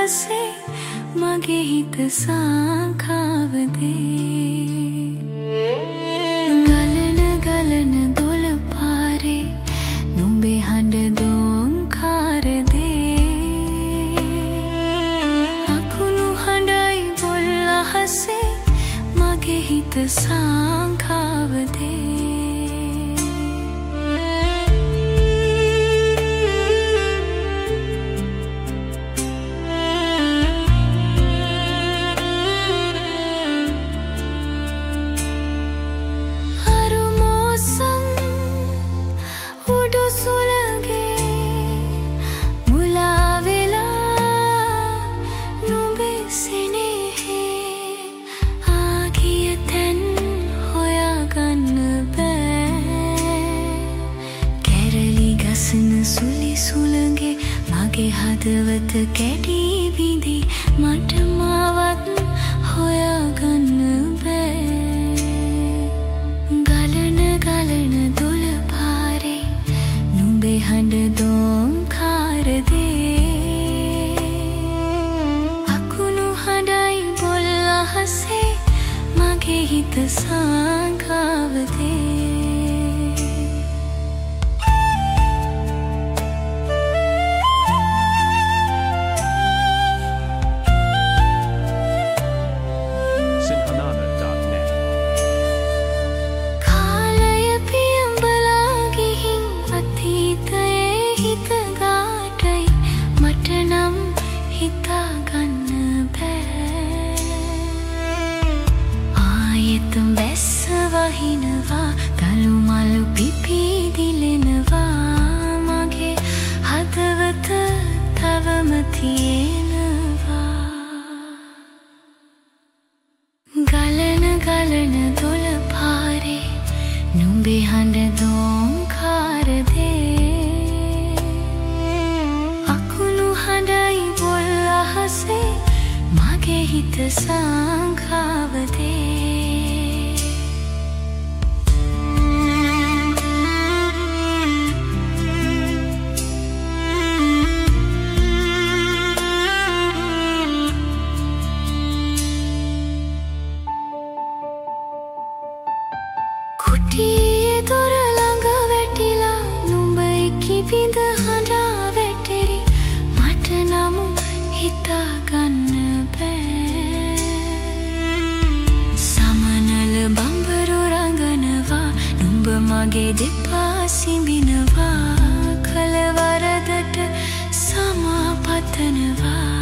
හසේ මගේ හිත සංකාවදේ ගලන ගලන දොළ පාරේ නුඹේ හඬ දෝංකාරදේ අකුණු හඬයි බොල් අහසේ මගේ හිත සංකාවදේ සුලි සුළඟේ මගේ හදවත කැඩී විඳි මට මාවත් හොයාගන්න බෑ ගලන ගලන දොළ පාරේ නුඹේ හඬ දෝංකාරදේ අකුණු හඬයි බොල් අහසේ මගේ හිත සංකාවදේ වහිනවා ගලු මලු පිපිදිලෙනවා මගේ හදවත තවම තියෙනවා ගලන ගලන දොළ පාරේ නුඹේ හඬ දෝංකාරදේ අකුණු හඬයි බොල් අහසේ මගේ හිත සංකාවදේ කුටියේ දොර ළඟ වැටිලා නුඹ කිවිඳ හඬා වැටෙරි මට නම් හිතාගන්න බෑ සමනල බඹරු රඟනවා නුඹ මගේ දෙපා සිඹිනවා කල වරදට සමාපතනවා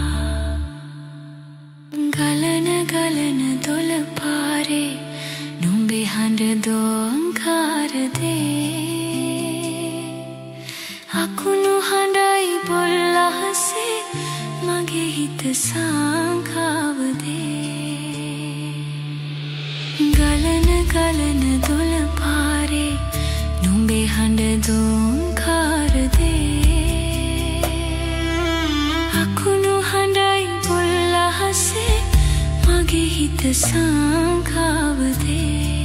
ගලන ගලන දොළ පාරේ නුඹේ හඬ දෝංකාරදේ අකුණු හඬයි බොල් අහසේ මගේ හිත සංකාවදේ ගලන ගලන දොළ පාරේ නුඹේ හඬ දෝංකාරදේ අකුණු හඬයි බොල් අහසේ මගේ හිත සංකාවදේ